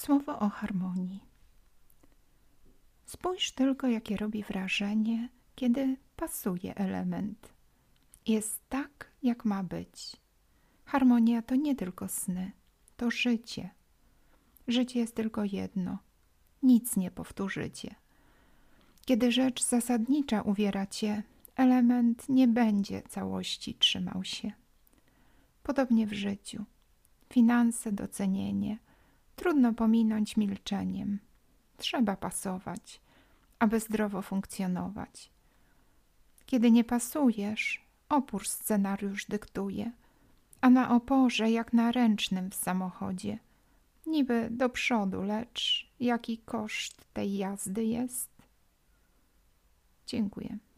Słowo o harmonii. Spójrz tylko, jakie robi wrażenie, kiedy pasuje element. Jest tak, jak ma być. Harmonia to nie tylko sny, to życie. Życie jest tylko jedno. Nic nie powtórzycie. Kiedy rzecz zasadnicza uwiera cię, element nie będzie całości trzymał się. Podobnie w życiu. Finanse, docenienie trudno pominąć milczeniem. Trzeba pasować, aby zdrowo funkcjonować. Kiedy nie pasujesz, opór scenariusz dyktuje, a na oporze jak na ręcznym w samochodzie. Niby do przodu, lecz jaki koszt tej jazdy jest? Dziękuję.